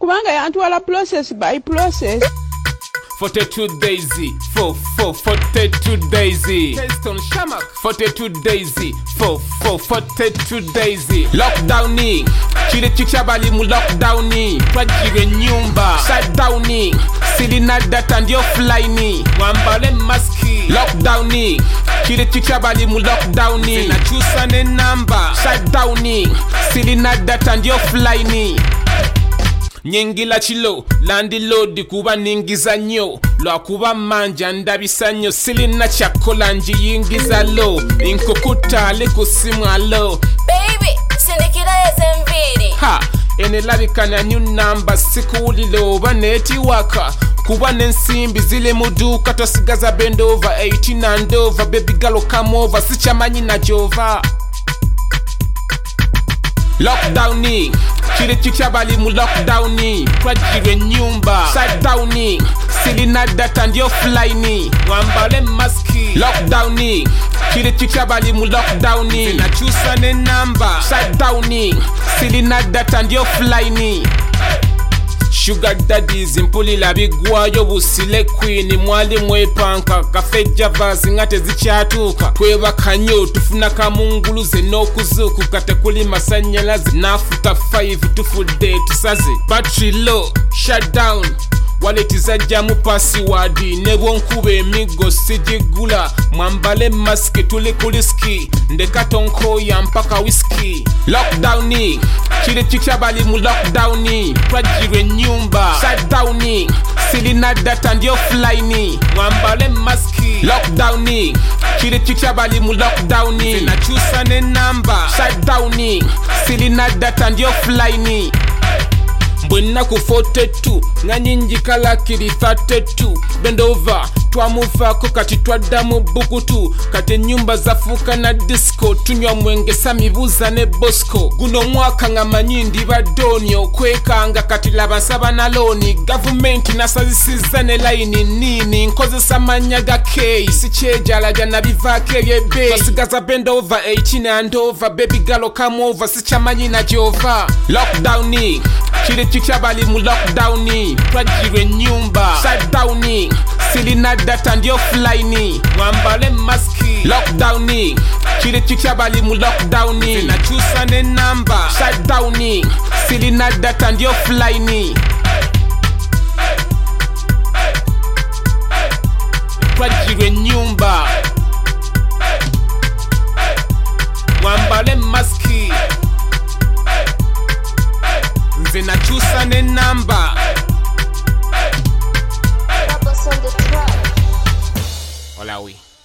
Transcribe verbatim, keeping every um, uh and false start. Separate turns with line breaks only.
kubanga yantwala process by process.
forty-two days, four, four, forty-two days. Keston Shamak, forty-two days, four, four, forty-two days. Lockdown, chile chichabali mu lockdown, twajire nyumba, shutdown, silina data ndio flying, wambale maski. Lockdown, chile chichabali mu lockdown, zinachusa ne namba, shutdown, silina data ndio flying. Nyingila chilo landlord kuba ningiza nyo lwa kuba manja ndabisa nyo silina chakola njiyingiza lo inkukuta likusimwa lo
baby sindikira ezemviri
ha ene labikana new number sikulilo baneti waka kuba nensimbi zile muduka tosigaza bend over eighteen and over baby girl come over sichamanyi na jova. Lockdown, chile chichabali mu lockdown, twajire nyumba, shutdown, silina data ndio flying, wambale maski. Lockdown, chile chichabali mu lockdown, zinachusa ne namba, shutdown, silina data ndio flying. Sugar daddies mpulila bigwayo busile queen mwali mwepanka kafeja vazi ngate zichatuka kweba kanyo tufuna kamunguluze no kuzuku kate kuli masanyalazi nafuta five tufude tusaze battery low shutdown waleti za jamu password nebo nkube emigo sijigula mwambale maski tuli kuliski ndekato nko ya mpaka whisky. Lockdown, chile chichabali mu lockdown, twajire nyumba, shutdown, silina data ndio flying, mwambale maski. Lockdown, chile chichabali mu lockdown, zinachusa ne namba, shutdown, silina data ndio flying. Mbwena ku forty-two nganyinji kala kiri thirty-two bend over twamuvako kati twadda mu bukutu kati nyumba zafuka na disco tunywa mwenge samibuza ne bosco guno mwaka ngamanyi ndi badoni okwekanga kati labasaba na loni government nasazisiza ne line nini nkozesa manya ga K sichejala jana bivake yebe basigaza bend over eighteen and over baby girl come over sichamanyi na jova. Lockdown, chile chichabali mu lockdown, twajire nyumba, shutdown, silina data ndio flying, wambale maski. Lockdown, chile chichabali mu lockdown, zinachusa ne namba, shutdown, silina data ndio flying. Twajire nyumba, wambale maski. Zinachusa ne namba.
Papa on the track.
Olawi.